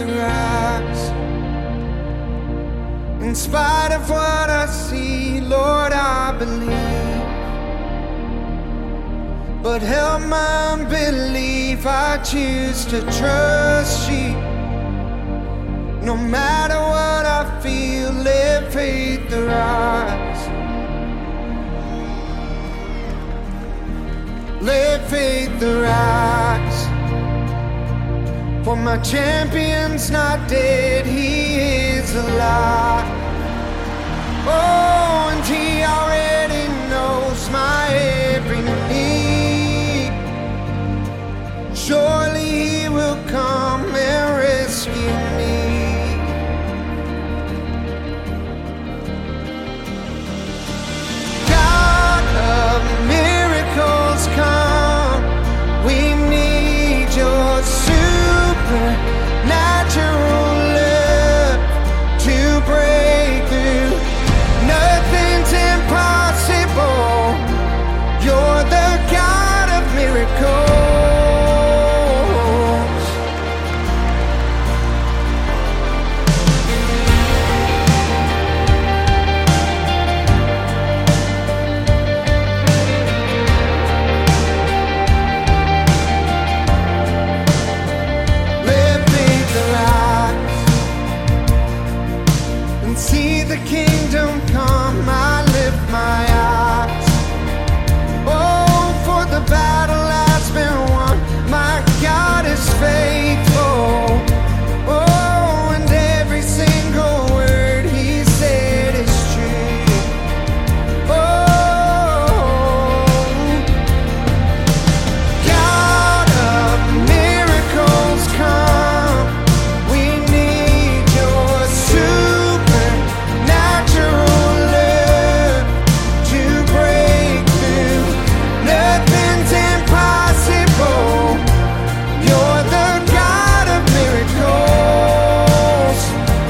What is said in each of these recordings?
the rise. In spite of what I see, Lord, I believe. But help my unbelief, I choose to trust you. No matter what I feel, let faith arise. Let faith arise. For my champion's not dead, he is alive. Oh, and he already knows my every need. Surely he will come and rescue me. God of miracles, come. We need your supernatural love to break through. Nothing's impossible. You're the God of miracles. See the kingdom come, I lift my eyes. Oh, for the battle has been won, my God is faithful. Oh, and every single word he said is true. Oh, God of miracles, come. We need your supernatural love to break through. Nothing's impossible. You're the God of miracles.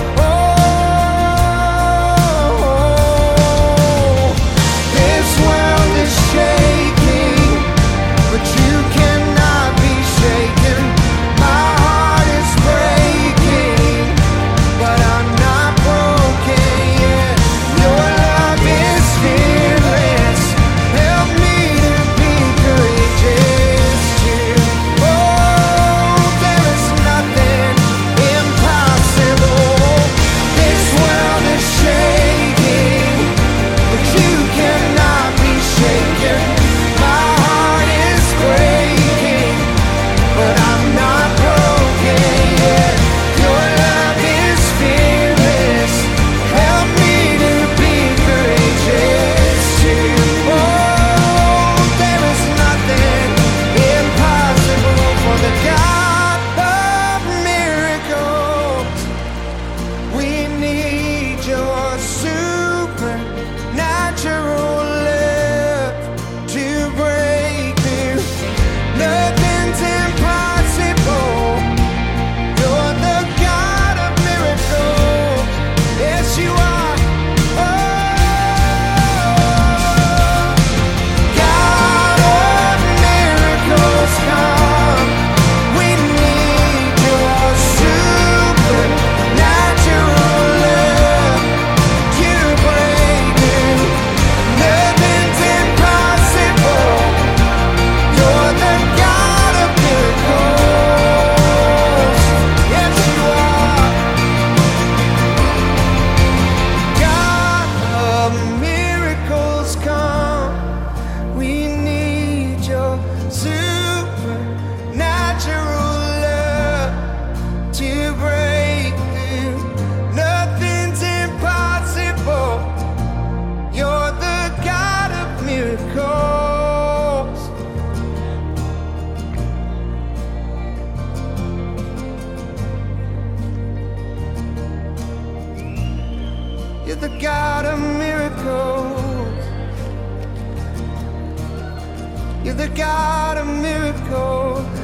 Oh, this world is shaking, but you cannot be shaken. My heart is breaking, but I'm not broken yet. Your love is fearless. Help me to be courageous too. Oh, there is nothing impossible. This world is shaking, but you cannot be shaken. My heart is breaking, but I'm not broken yet. Your love is fearless. Help me to be courageous too. Oh, there is nothing impossible for the God of miracles. We need your supernatural love to break through. Nothing's impossible. You're the God of miracles. Yes, you are. Oh, God of miracles, come. We need your supernatural love to break through. Nothing's impossible. You're the God of miracles. Yes, you are. God of miracles, come. We need your supernatural love to break through. Nothing's impossible. You're the God of miracles. You're the God of miracles. You're the God of miracles.